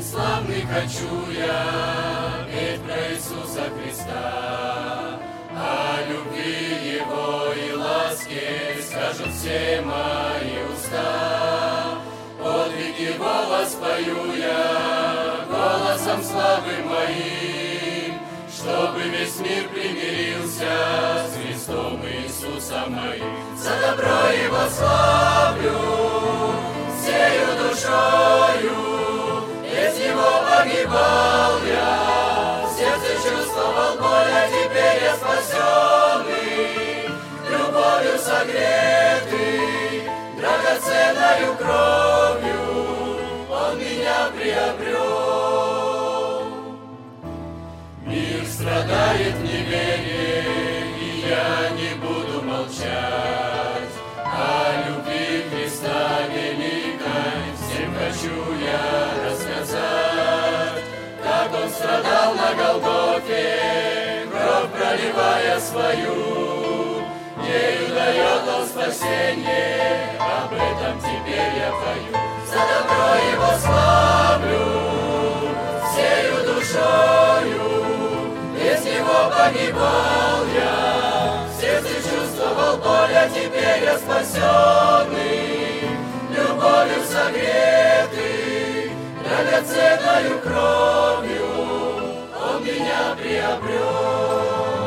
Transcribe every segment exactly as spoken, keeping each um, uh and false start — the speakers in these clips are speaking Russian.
день славный хочу я петь про Иисуса Христа, о любви Его и ласке скажут все мои уста. Подвиг Его воспою я голосом славы моим, чтобы весь мир примирился с Христом Иисусом моим. За добро Его славлю всею душою, без Него погибал я, в сердце чувствовал боль, а теперь я спасенный, любовью согретый, драгоценною кровью Он меня приобрел. Мир страдает в неверии, и я не буду молчать. О любви Христа великой всем хочу я рассказать, как Он страдал на Голгофе, кровь проливая свою, ею дает Он спасение, об этом теперь я пою. За добро Его славлю всею душою, без Него погибал я, в сердце чувствовал боль, а теперь я спасенный, любовью согретый, драгоценною кровью Он меня приобрел.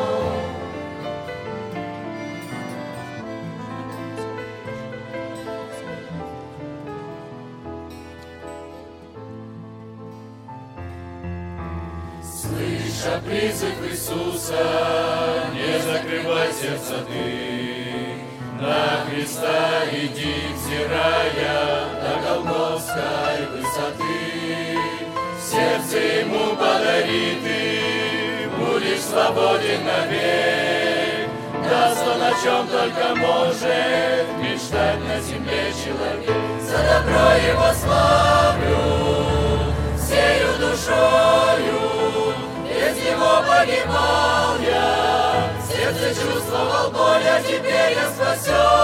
Слыша призыв Иисуса, не закрывай сердце ты, на Христа иди, взирая до Голгофской высоты. Сердце Ему подари ты, будешь свободен навек, даст Он, о чем только может мечтать на земле человек. За добро Его славлю всею душою, без Него погибал я, в сердце чувствовал боль, а теперь я спасен.